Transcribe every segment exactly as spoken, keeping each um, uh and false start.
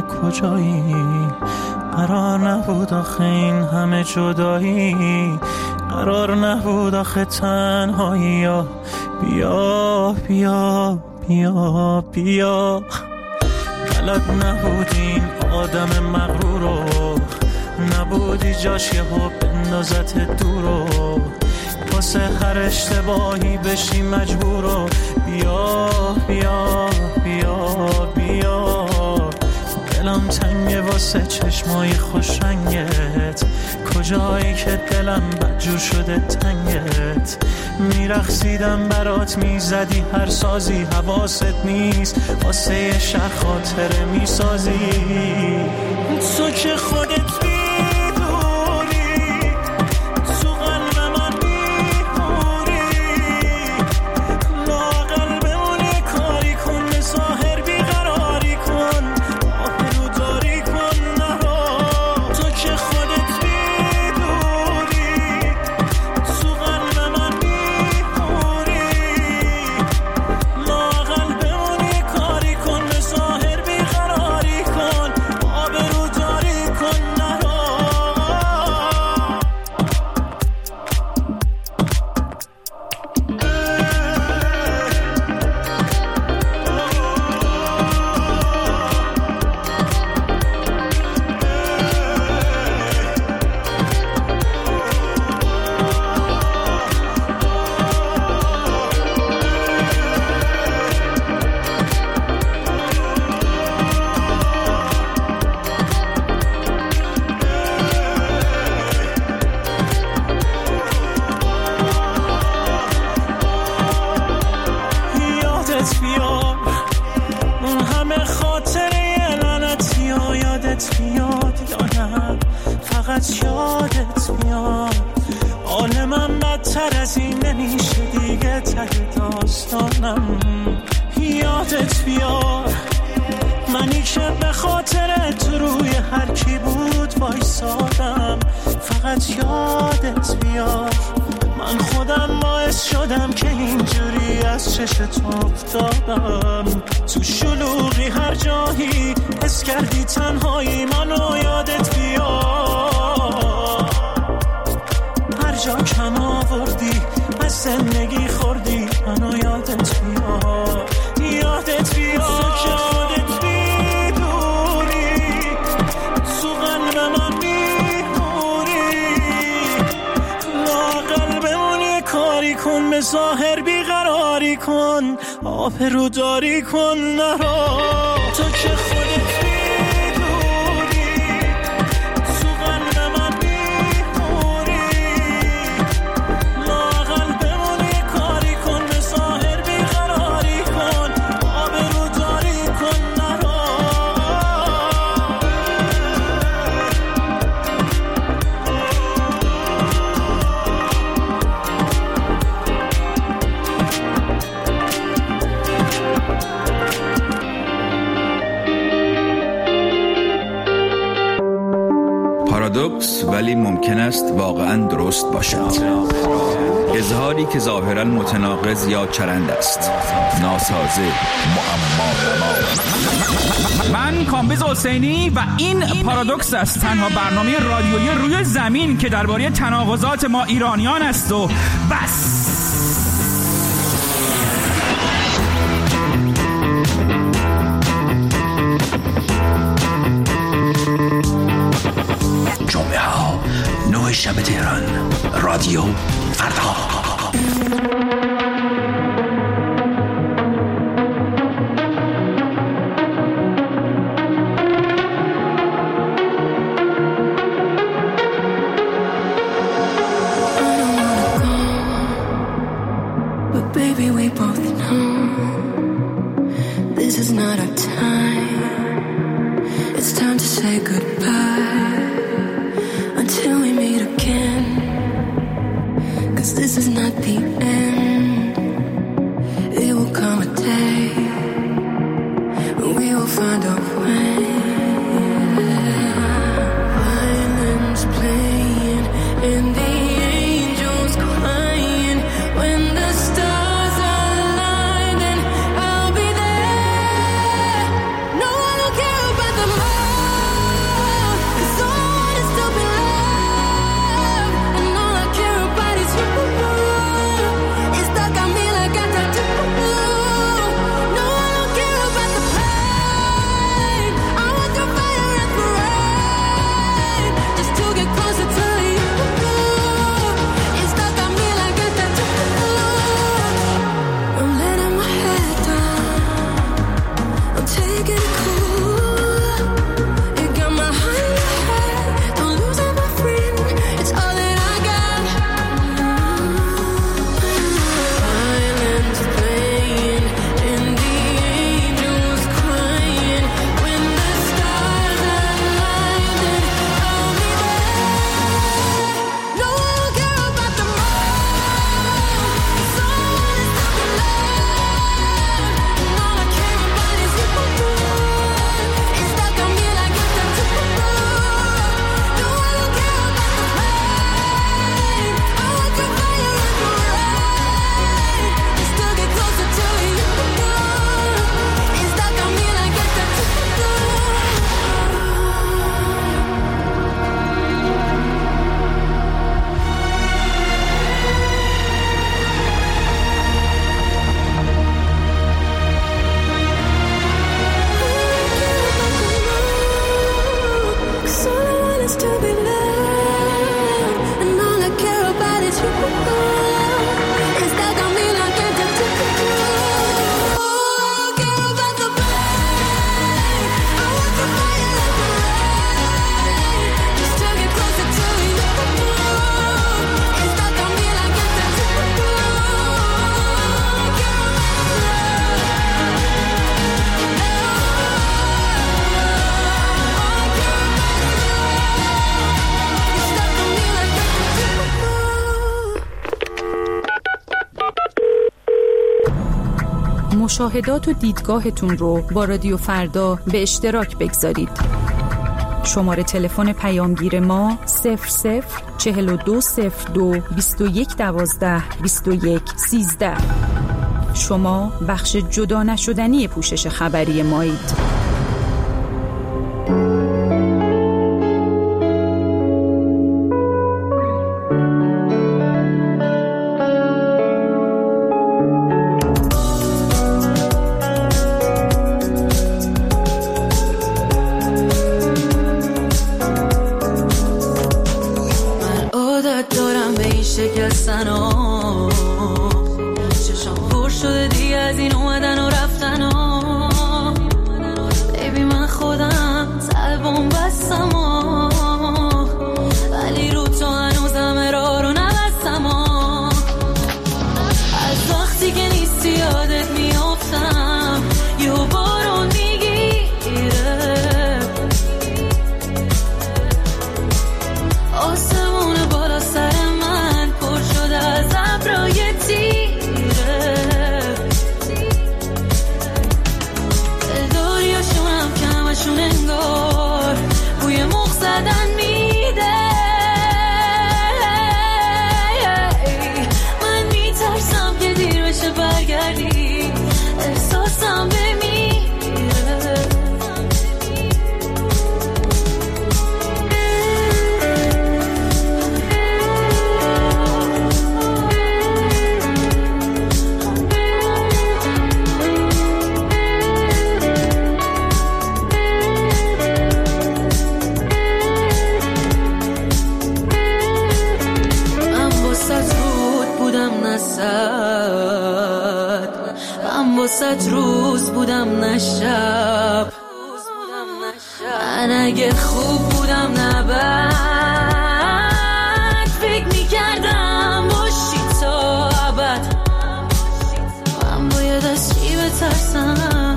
کجایی؟ قرار نبود آخه این همه جدایی، قرار نبود آخه تنهایی. بیا بیا بیا بیا، بلد نبود این آدم مغرورو، نبودی جاش یه ها بندازت دورو، واسه هر اشتباهی بشی مجبورو. بیا بیا بیا بیا، دلم تنگه واسه چشمای خوش رنگت، کجایی که دلم بدجور شده تنگت. میرقصیدم برات میزدی هر سازی، حواست نیست واسه یه شهر خاطره میسازی. تو که خودت یادت بیار، منی که به خاطر تو روی هر کی بود وایسادم. فقط یادت بیار، من خودم باعث شدم که اینجوری از چشت افتادم. تو شلوغی هر جایی حس کردی تنهایی، منو یادت بیار. هر جا کم آوردی از زندگی خوردی، منو یادت بیار. یادت بیار که خودت بیدوری، تو قلب من بیموری. لااقل بمونی کاری کن، به ظاهر بیقراری کن، آبرو داری کن نرو. تو که خودت پارادوکس ولی ممکن است واقعا درست باشد. اظهاری که ظاهرا متناقض یا چرند است، ناسازه، معما. من کامبیز حسینی و این پارادوکس است، تنها برنامه رادیویی روی زمین که درباره تناقضات ما ایرانیان است و بس. جمعه ها نه شب تهران، رادیو فردا. No one will care about the مشاهدات و دیدگاهتون رو با رادیو فردا به اشتراک بگذارید. شماره تلفن پیامگیر ما صفر صفر چهل و دو صفر دو بیست و یک دوازده بیست و یک سیزده. شما بخش جدا نشدنی پوشش خبری مایید. واسه روز بودم نه شب، من اگه خوب بودم نه بد، فکر میکردم باشی تا ابد. من باید از چی بترسم؟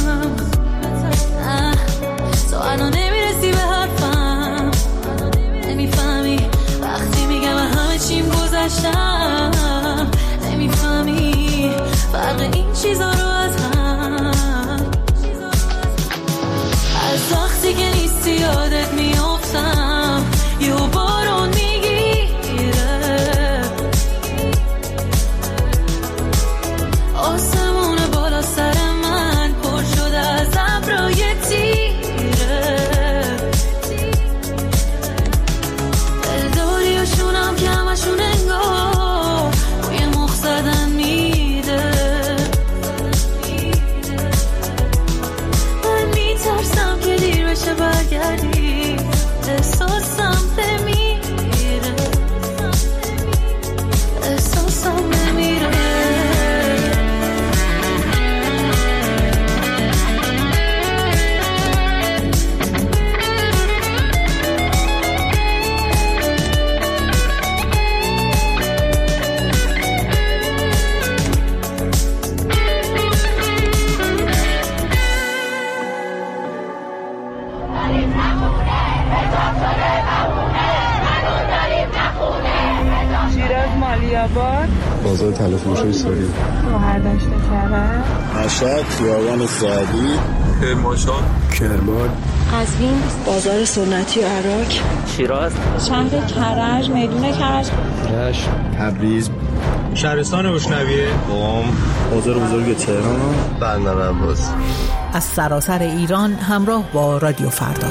نه تو الان نمیرسی به حرفم، نمیفهمی وقتی میگم همه چیم گذشتم، نمیفهمی فرق این چیزا رو از هم. از وقتی که نیستی یادت میافتم، یه بارون میگیره، آسمون بالا سر من پر شده از ابرای تیره، دلداری و شونم که همشون انگار روی مخ زدن میده. من میترسم که دیر بشه برگردی، احساسم نمیره، احساسم نمیره. بازار تلفروشی سوری، مهردشت کرد، مشهد، خیابان سعدی، کرمانشاه، کرمان، قزوین، بازار سنتی و عراق، شیراز، شهر کرج، میدون کرج، رشت، تبریز، شهرستان روشنویه، قم، بازار بزرگ تهران، بندر عباس. از سراسر ایران همراه با رادیو فردا.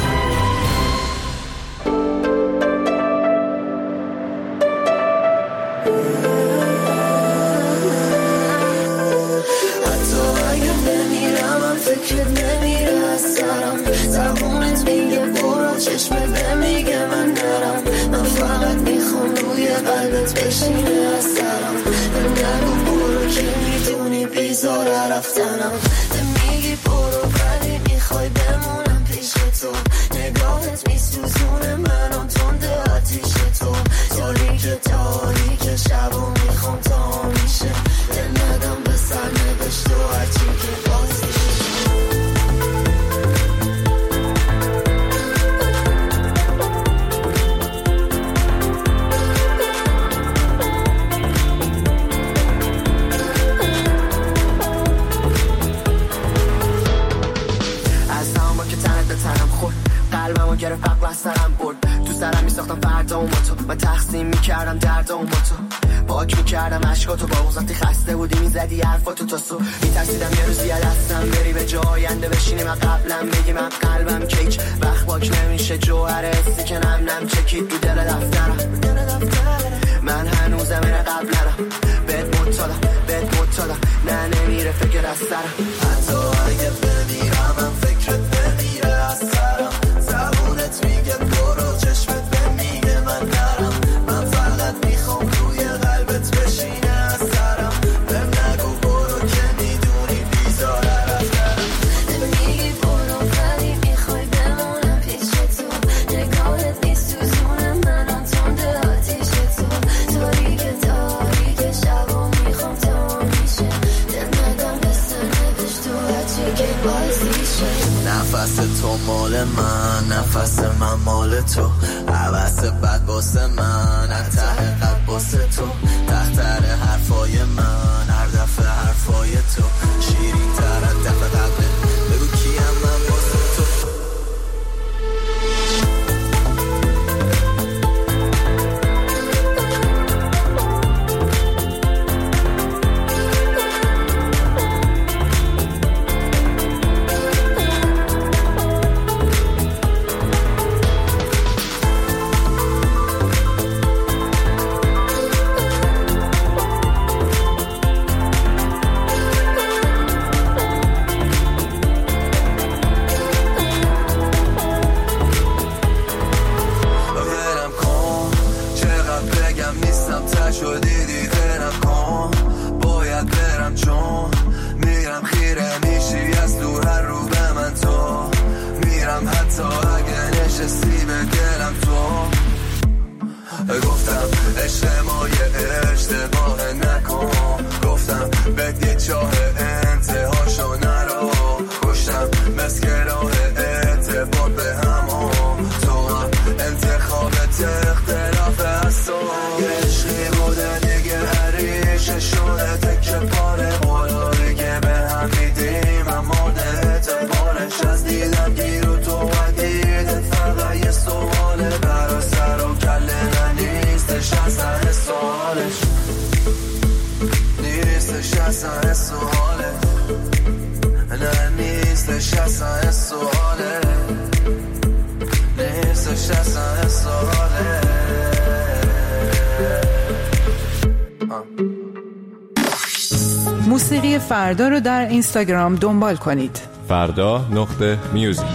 کردم عشقاتو با وقتی خسته بودی میزدی حرفاتو تا صبح میترسیدم یه روزی از دستم بری به جای آینده بشینی من قبلم بگی من قلبم کیک وقت باک نمیشه جوهر حسی که نم نم چکید تو دل دفترم من هنوزم اینه قبل نرم بهت مطالم بهت مطالم نه نمیره فکر از سرم حتی اگه بمیرم من فکرت بمیره از سرم زبونت میگه برو چشمت بمیگه من نرم من فقط میخوام روی قلبت بشینه از سرم بهم نگو برو که میدونی بیزاره رفترم میگی برو ولی میخوای بمونم پیش تو نگاهت نیست تو زونم منم تنده آتیش تو تاریک تاریک شب و میخوام تا میشه دل ندم بسر نبش تو هرچی که بازیشه نفس تو مال من نفس من مال تو عوض بد باسه من ته قد باسه تو تحتر حرفای من هر دفعه حرفای تو شیرین تر از دفعه قبله بگو کیم من باسه تو موسیقی فردا رو در اینستاگرام دنبال کنید. فردا نقطه میوزیک.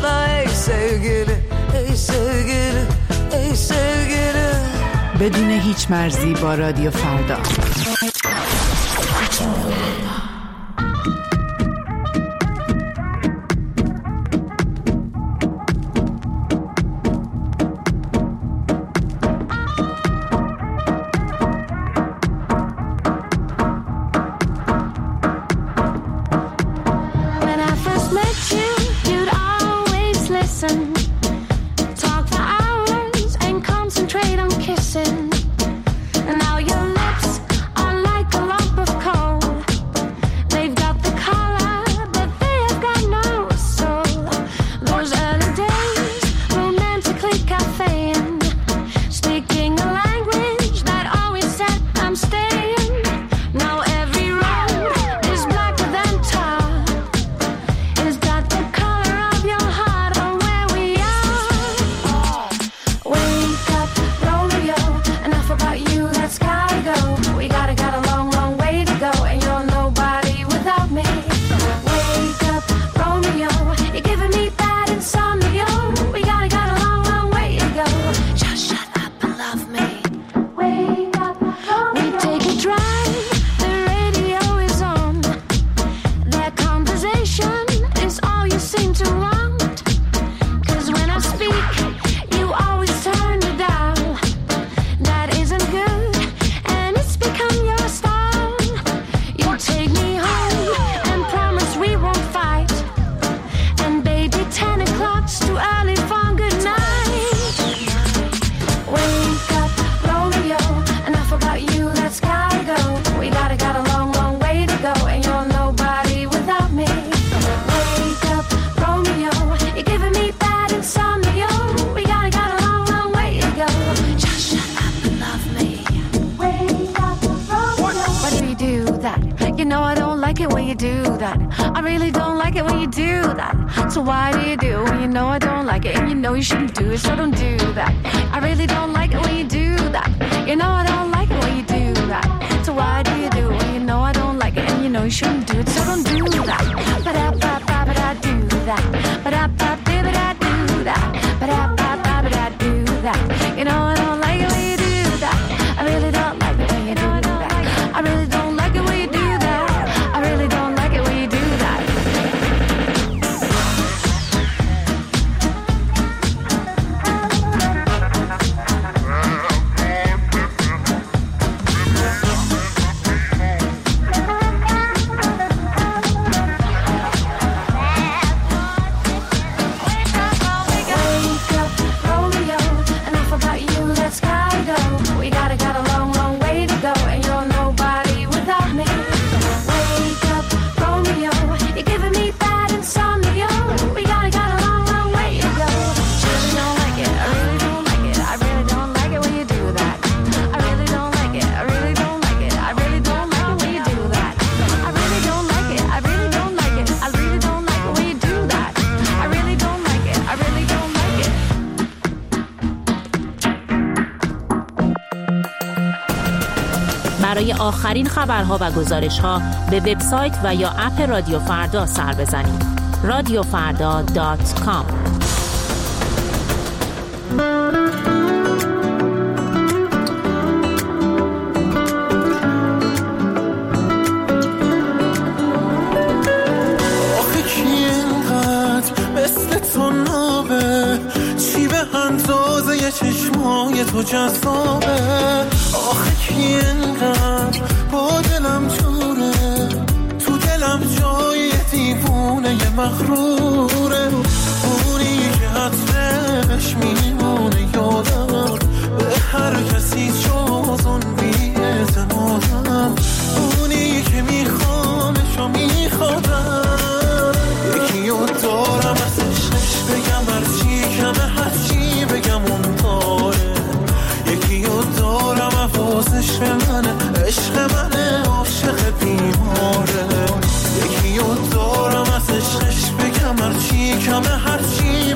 ey sevgili, ey sevgili, ey sevgili. بدون هیچ مرزی با رادیو فردا. برای آخرین خبرها و گزارش‌ها به وبسایت و یا اپ رادیو فردا سر بزنید. رادیو فردا دات کام. آخه کی اینقدر مثل تو نابه، چی به اندازه یه چشمای تو جذابه. آخه کی اینقدر با دلم جوره، تو دلم جای دیوونه یه مغروره. اونی که حتمش میمونه یادم، به هر کسی جز اون بی‌اعتمادم. اونی که میخوامش و میخوادم، یکی رو دارم از عشقش بگم هرچی کمه، هرچی بگم اون داره. یکی رو دارم حواسش به منه، عشق منه، عاشق بیماره. یکی رو دارم از عشقش بگم هرچی کمه، هرچی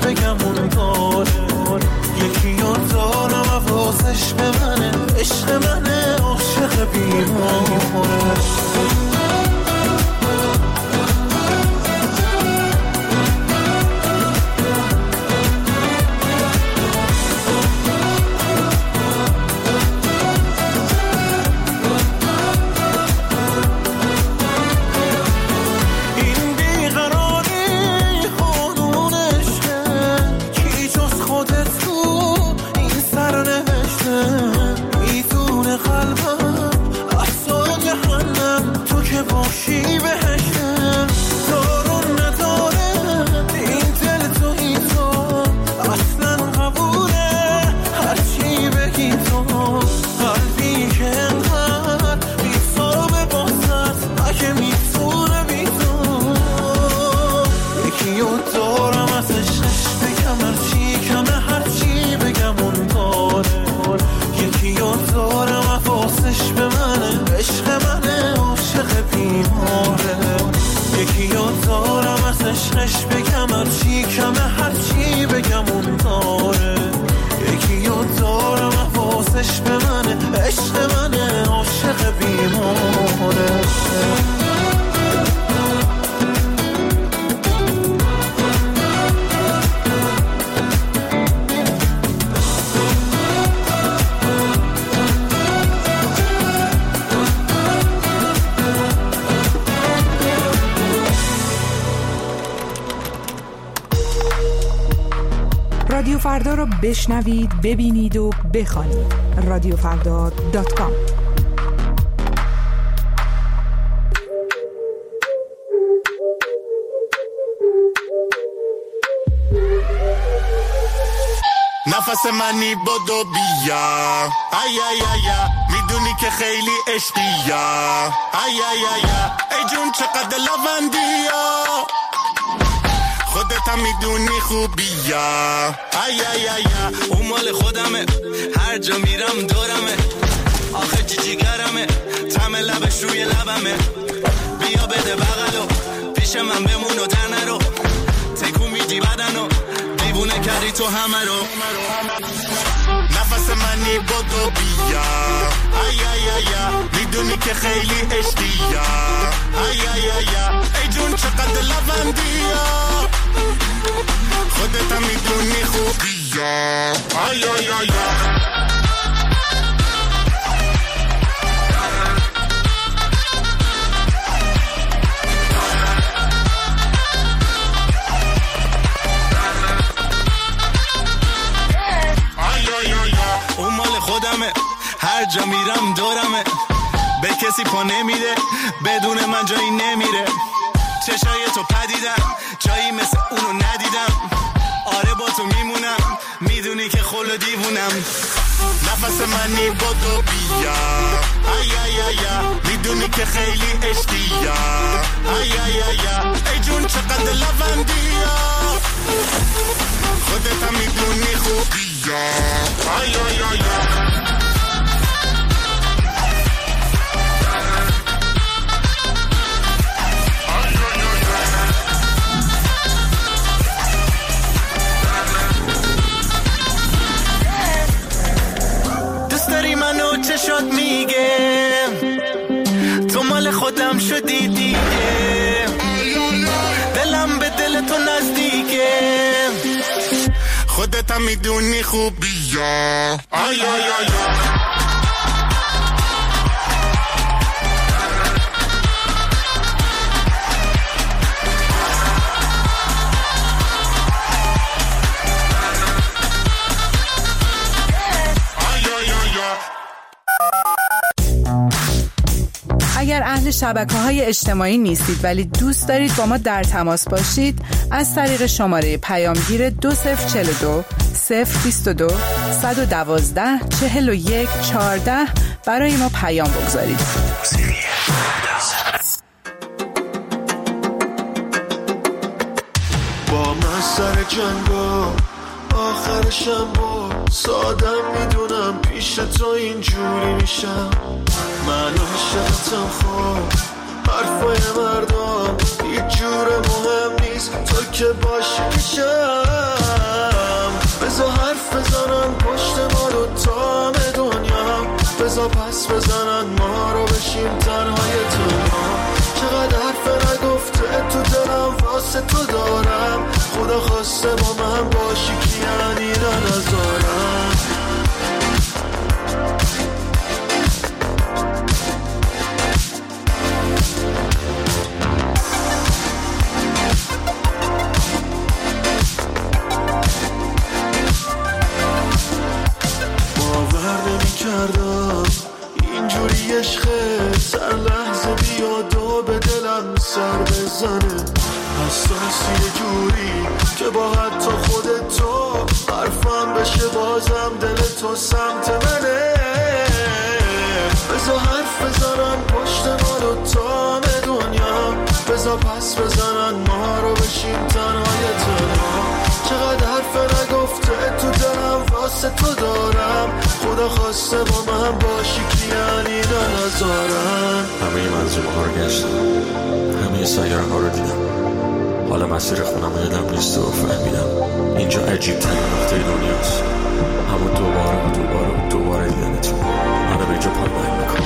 رادیو فردا را بشنوید، ببینید و بخوانید. رادیو فردا دات کام. نفس منی بدو بیا ای ای ای میدونی که خیلی عشقیا ای ای ای ای جون چقدر لوندیا خودت هم میدونی خوبیا ای ای ای اون مال خودمه هر جا میرم دورمه آخه جی جیگرمه طعم لبش روی لبمه بیا بده بغلو پیش من بمون و در نرو تکو میدی بدنو دیوونه کردی تو همه رو نفس منی بدو بیا ای ای ای میدونی که خیلی عشقیا ای ای ای ای جون چقدر لوندیا خودت هم میدونی خوبیا ای ای ای خودمه هر جا میرم دورمه به کسی پا نمیده بدون من جایی نمیره چشای تو پدیدم جایی مثل اونو ندیدم آره با تو میمونم میدونی که خل و دیوونم نفس منی بدو بیا ای ای ای میدونی که خیلی عشقیا ای ای ای ای جون چقدر لوندیا خودت هم میدونی خوبیا ای ای ای منو چشات میگه تو مال خودم شدی دیگه دلم به دل تو نزدیکه خودت هم میدونی خوبیا آی آی آی اگر اهل شبکه‌های اجتماعی نیستید ولی دوست دارید با ما در تماس باشید، از طریق شماره پیامگیر دو صفر چهل و دو صفر بیست و دو صد و دوازده چهل و یک چهارده برای ما پیام بگذارید. با من سر جنگا آخرشم با سادم میدونم پیش تو اینجوری میشم من عاشقتم خوب حرفای مردم هیچ جور مهم نیست تو که باشی میشم بذار حرف بزنن پشت ما رو تام دنیا بذار پس بزنن ما رو بشیم تنهای تنها چقدر حرف نگفته تو دلم واسه تو دارم خدا خواسته با من باشی که یعنی نذارم کردم اینجوری عشقه سر لحظه بیاد و به دلم سر بزنه حساسی یه جوری که با حتی خودت تو حرفم بشه بازم دل تو سمت منه بذار حرف بزنن پشت ما رو تام دنیا بذار پس بزنن ما رو بشیم تنهای تنها چقدر حرف نگفته تو دلم واسه تو دارم خدا خواسته با من باشی که یعنی نذارم همه منظومه ها رو گشتم همه سیاره ها رو دیدم حالا مسیر خونم یادم نیست و فهمیدم اینجا عجیب ترین نقطه دنیاست اما دوباره و دوباره و دوباره دیدنتون منو به اینجا پایماهی میکنم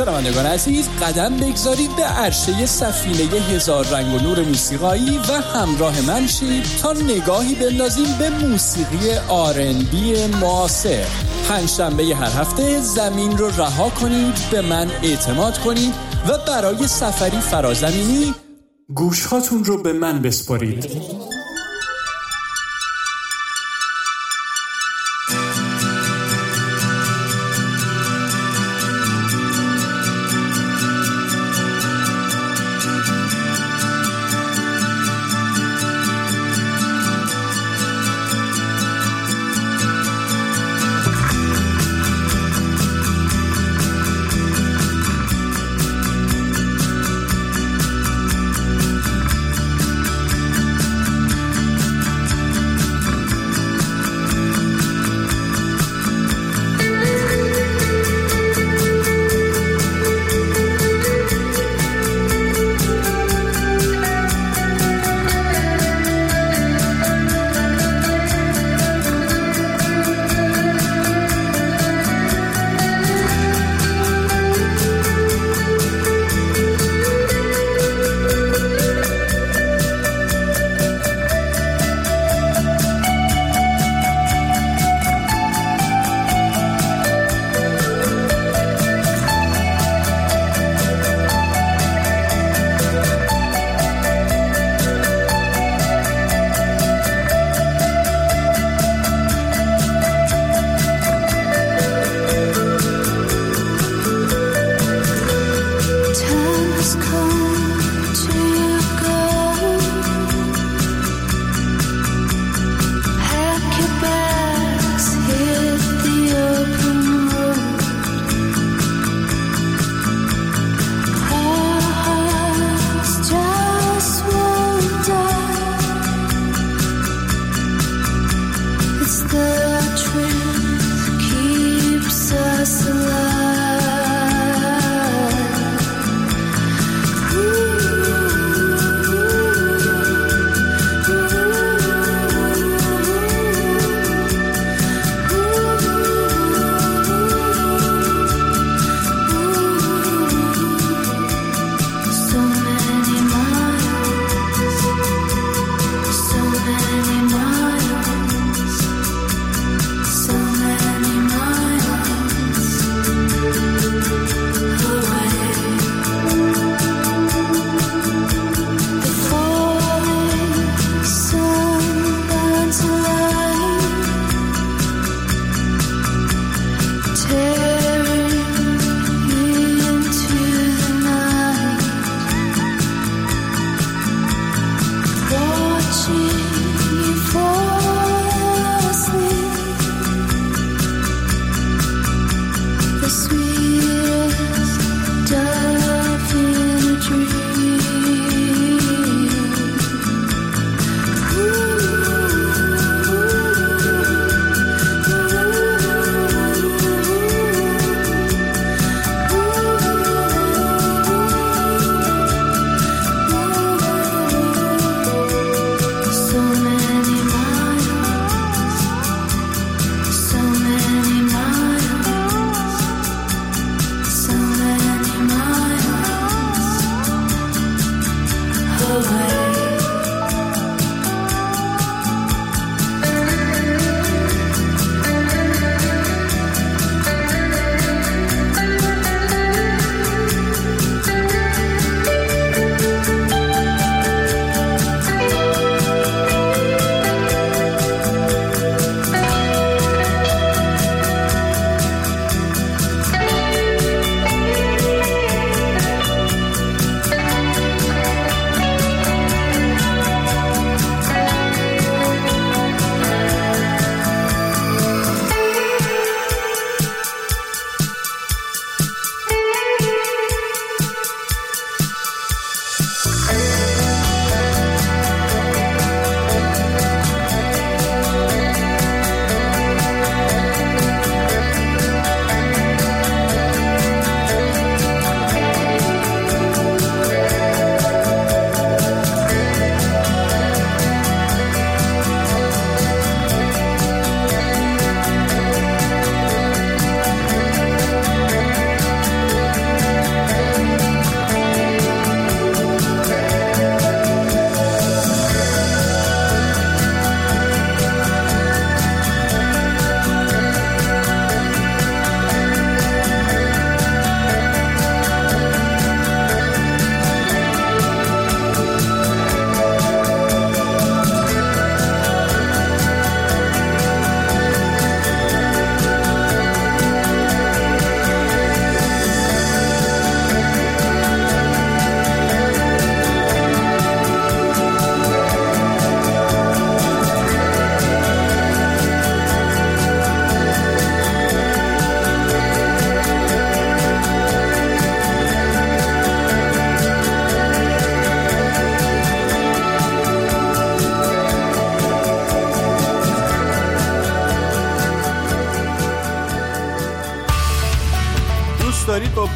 شنوندگان عزیز، قدم بگذارید به عرشه سفینه هزار رنگ و نور موسیقایی و همراه من شید تا نگاهی بندازیم به موسیقی آر ان بی معاصر. پنجشنبه هر هفته زمین رو رها کنید، به من اعتماد کنید و برای سفری فرازمینی گوشهاتون رو به من بسپارید.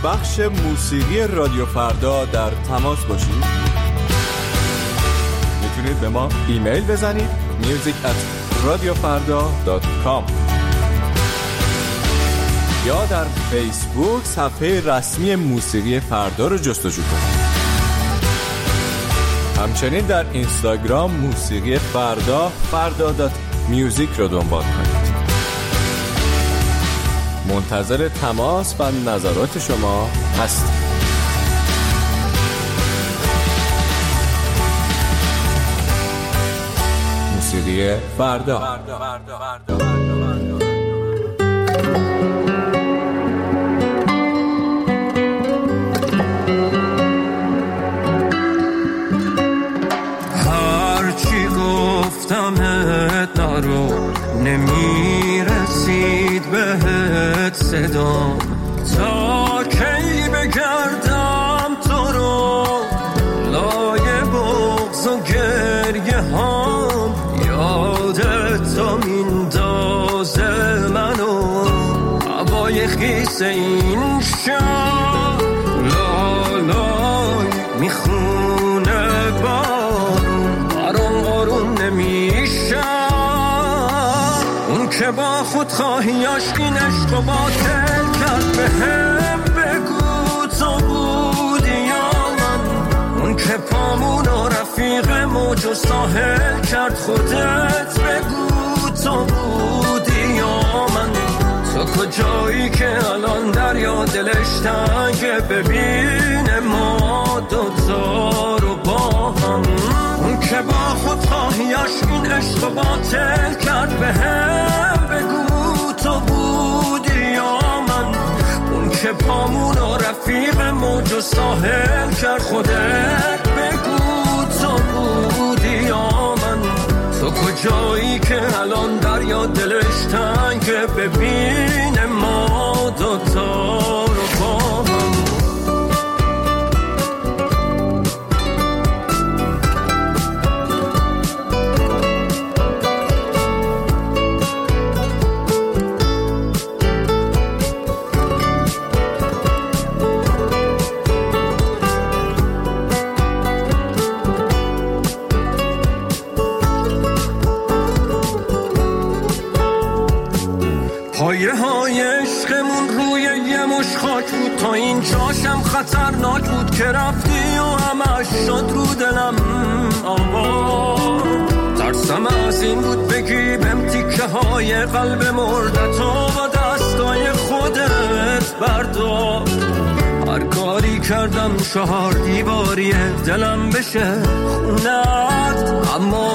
بخش موسیقی رادیو فردا در تماس باشید، میتونید به ما ایمیل بزنید میوزیک ات رادیو فردا دات کام یا در فیسبوک صفحه رسمی موسیقی فردا رو جستجو کنید. همچنین در اینستاگرام موسیقی فردا فردا دات میوزیک رو دنبال کنید. منتظر تماس و نظرات شما هستیم. موسیقی فردا. هرچی گفتمت نرو، نمیرسید بهت صدام، تا کی بگردم تو رو لای بغض و گریه هام، یادت تا میندازه منو هوای خیس این شب، لالای میخونه بارون برام آروم نمیشه، اون که با خود خواهیاش این عشق و باطل کرد به هم بگو تو بودی یا من، اون که پامون و رفیق موج و ساحل کرد خودت بگو تو بودی یا من، تو کجایی که الان دریا دلش تنگه ببینه ما دوتا رو با هم، اون که با خود خواهیاش این عشق و باطل کرد به هم بگو تو بودی یا من، اون که پامون و رفیق موج و ساحل کرد خودت بگو تو بودی یا من، تو کجایی که الان دریا دلش تنگه ببینه ما دوتا رو با هم. پایه های عشقمون روی یه مش خاک بود، تا این جاشم خطرناک بود که رفتی و همش شد رو دلم آوا، ترسم از این بود بگی بهم تیکه های قلب مردتو با دستای خودت بردار، هر کاری کردم چهار دیواری دلم بشه خونت اما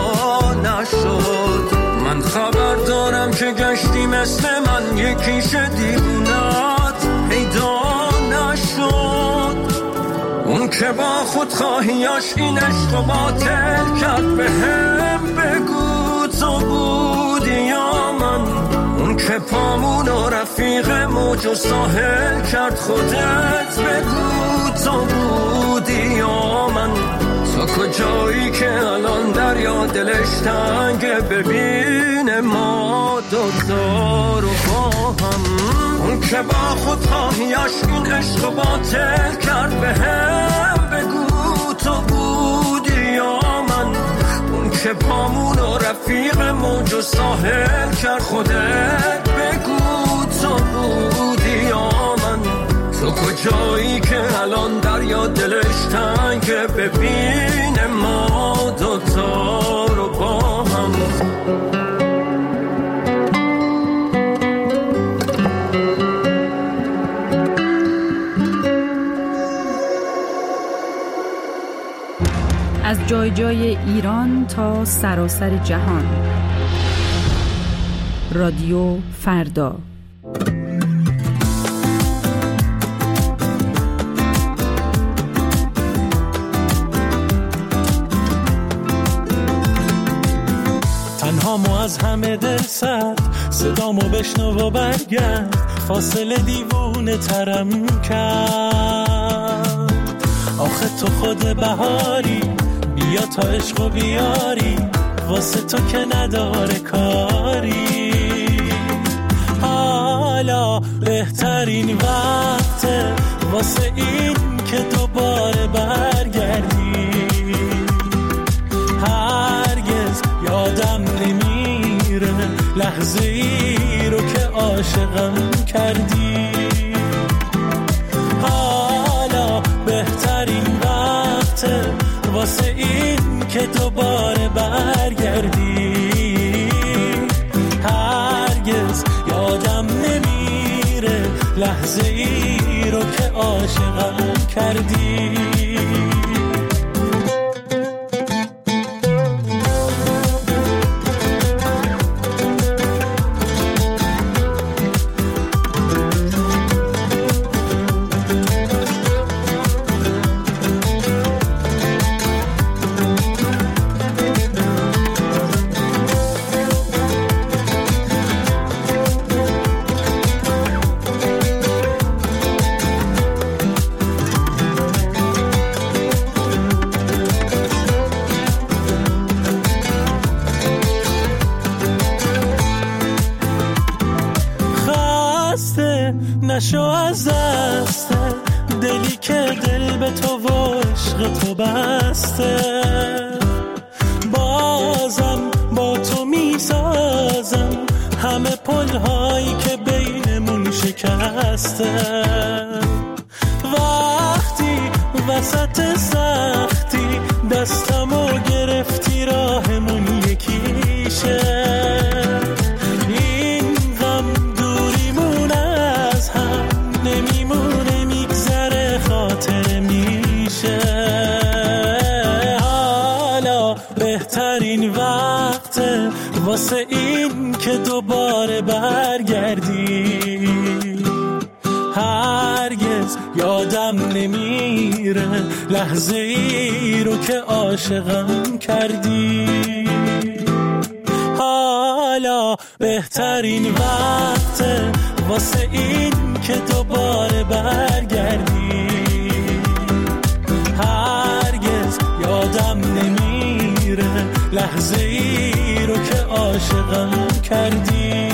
نشد، من خبر دارم که گشتی مثل من یکیش دیوونت پیدا نشد، اون که با خود خواهیاش این عشق و باطل کرد به هم بگو تو بودی یا من، اون که پامون و رفیق موج و ساحل کرد خودت بگو تو بودی یا من، تو کجایی که الان دریا دلش تنگه ببینه ما دوتا رو با هم، اون که با خود خواهیاش این عشق و باطل کرد به هم بگو تو بودی یا من، اون که پامون و رفیق موج و ساحل کرد خودت بگو تو بودی یا من، تو کجایی که الان دریا دلش تنگه ببینه ما دوتا رو با هم. از جای جای ایران تا سراسر جهان، رادیو فردا. تنهامو از همه دل سرد، صدامو بشنو و برگرد، فاصله دیوونه ترم کرد، آخه تو خود بهاری، بیا تا عشق و بیاری، واسه تو که نداره کاری، آه حالا بهترین وقته واسه این که دوباره برگردی. هرگز یادم نمیره لحظه ای رو که عاشقم کردی. حالا بهترین وقته واسه این که دوباره برگردی. هرگز یادم نمیره لحظه ای رو که عاشقم کردی. نشو از دست دلی که دل به تو و عشق تو بسته. بازم با تو میسازم همه پلهایی که بینمون شکسته. وقتی وسط سختی دستمو گرفتی راهمون یکیشه. نمیمونه میگذره خاطر میشه. حالا بهترین وقته واسه این که دوباره برگردی. هرگز یادم نمیره لحظه ای رو که عاشقم کردی. حالا بهترین وقته واسه این که دوباره برگردی. هرگز یادم نمیره لحظه ای رو که عاشقم کردی.